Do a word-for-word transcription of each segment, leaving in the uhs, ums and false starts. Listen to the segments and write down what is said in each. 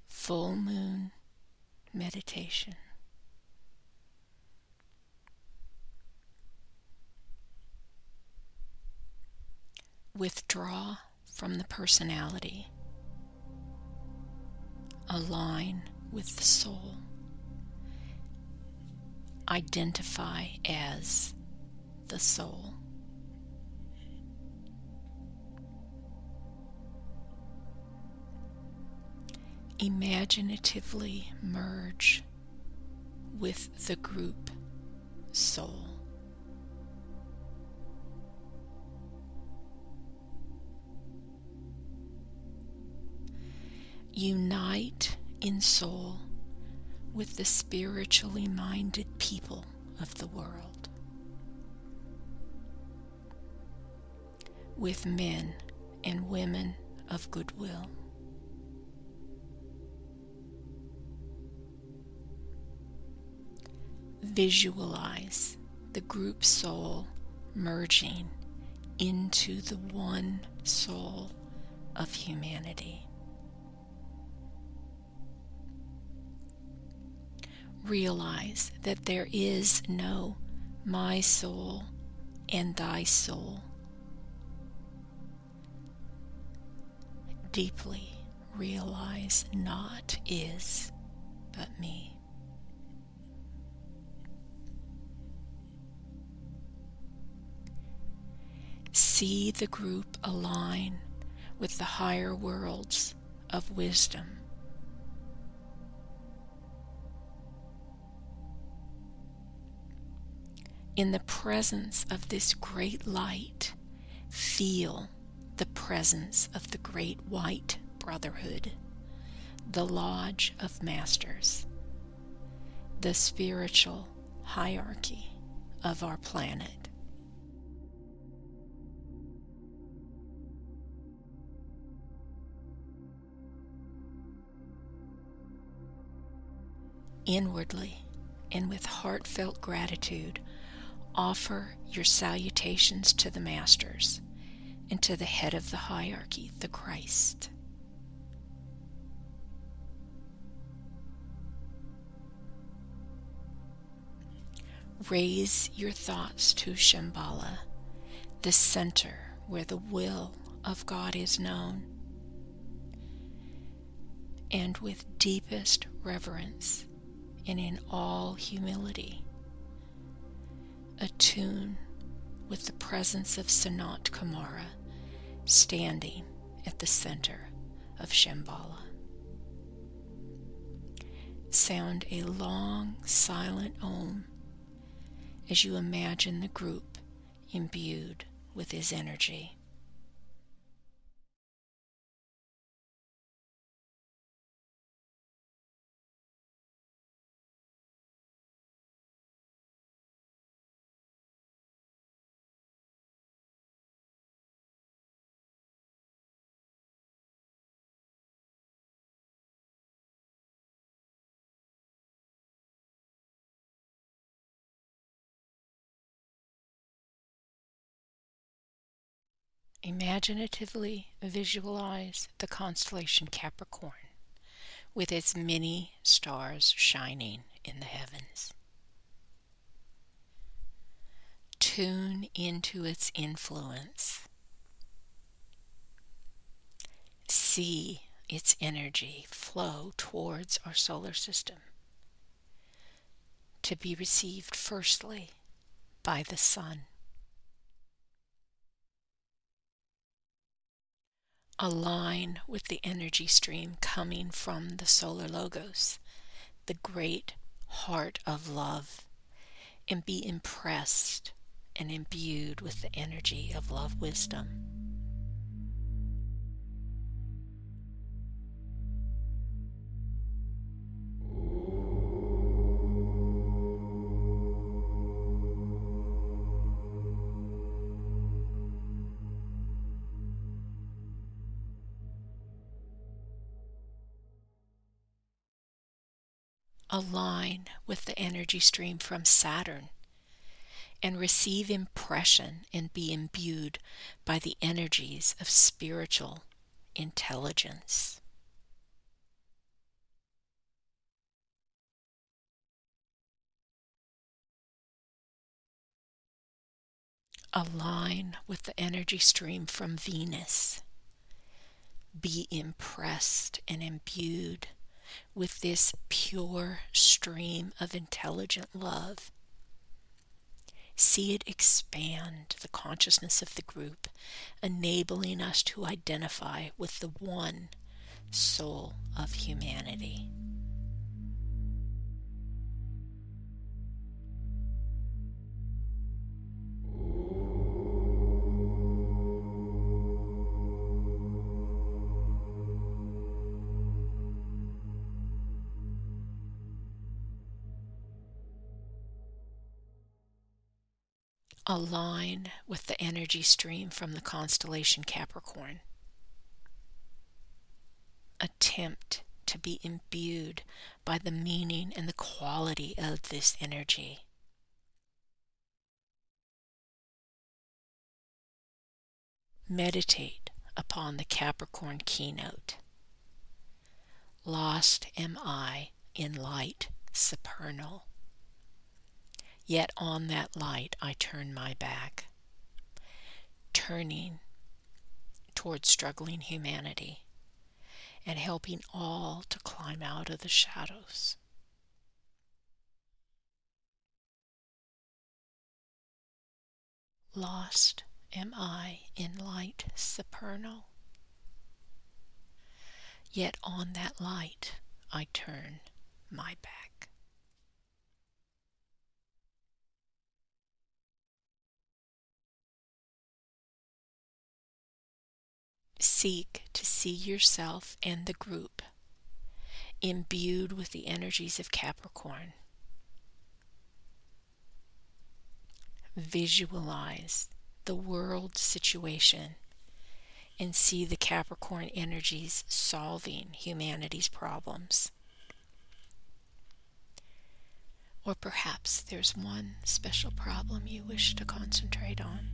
Full Moon Meditation. Withdraw from the personality. Align with the soul. Identify as the soul. Imaginatively merge with the group soul. Unite in soul with the spiritually minded people of the world, with men and women of goodwill. Visualize the group soul merging into the one soul of humanity. Realize that there is no my soul and thy soul. Deeply realize naught is but me. See the group align with the higher worlds of wisdom. In the presence of this great light, feel the presence of the great white brotherhood, the Lodge of Masters, the spiritual hierarchy of our planet. Inwardly and with heartfelt gratitude, offer your salutations to the Masters and to the head of the hierarchy, the Christ. Raise your thoughts to Shambhala, the center where the will of God is known, and with deepest reverence and in all humility, attune with the presence of Sanat Kumara standing at the center of Shambhala. Sound a long, silent Om as you imagine the group imbued with his energy. Imaginatively visualize the constellation Capricorn with its many stars shining in the heavens. Tune into its influence. See its energy flow towards our solar system, to be received firstly by the Sun. Align with the energy stream coming from the solar logos, the great heart of love, and be impressed and imbued with the energy of love wisdom. Align with the energy stream from Saturn and receive impression and be imbued by the energies of spiritual intelligence. Align with the energy stream from Venus. Be impressed and imbued with this pure stream of intelligent love. See it expand the consciousness of the group, enabling us to identify with the one soul of humanity. Align with the energy stream from the constellation Capricorn. Attempt to be imbued by the meaning and the quality of this energy. Meditate upon the Capricorn keynote. Lost am I in light supernal. Yet on that light I turn my back, turning toward struggling humanity and helping all to climb out of the shadows. Lost am I in light supernal. Yet on that light I turn my back. Seek to see yourself and the group imbued with the energies of Capricorn. Visualize the world situation and see the Capricorn energies solving humanity's problems. Or perhaps there's one special problem you wish to concentrate on.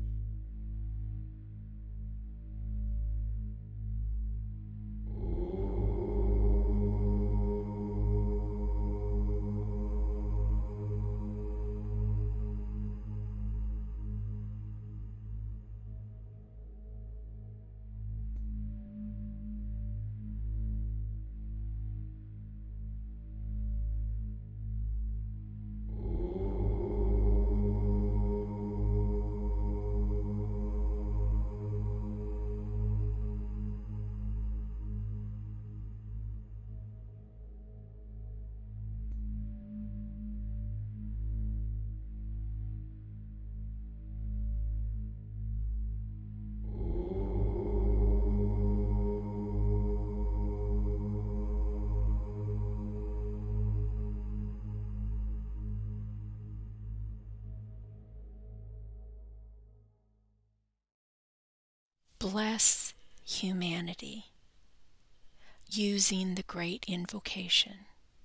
Bless humanity using the great invocation.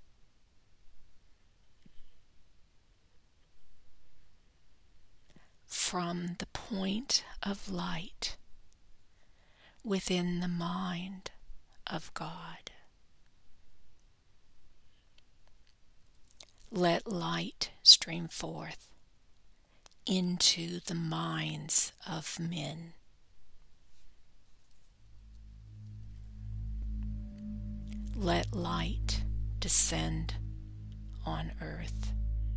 From the point of light within the mind of God. Let light stream forth into the minds of men. Let light descend on earth.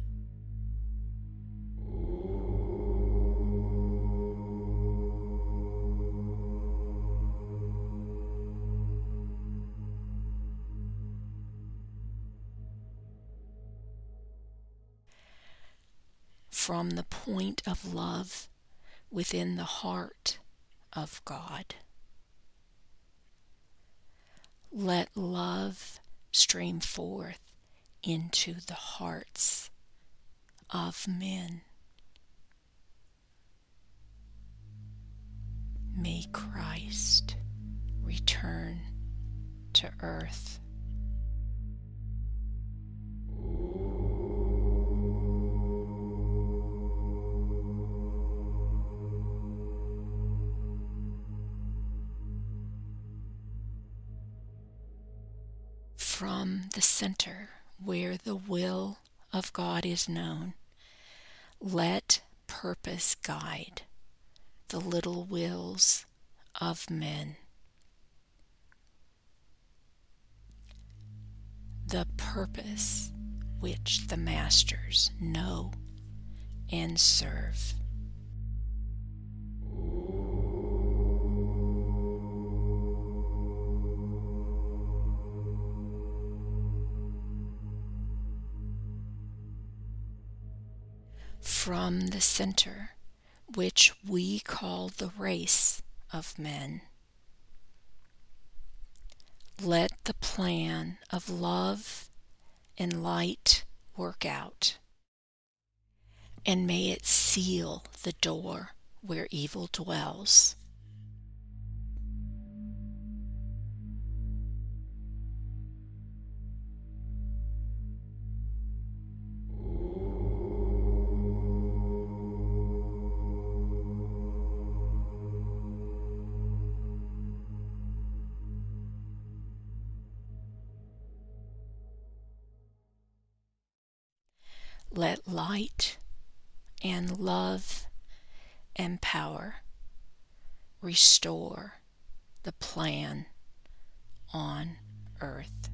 From the point of love within the heart of God. Let love stream forth into the hearts of men. May Christ return to earth. From the center where the will of God is known, let purpose guide the little wills of men. The purpose which the masters know and serve. From the center, which we call the race of men, let the plan of love and light work out, and may it seal the door where evil dwells. Let light and love and power restore the plan on earth.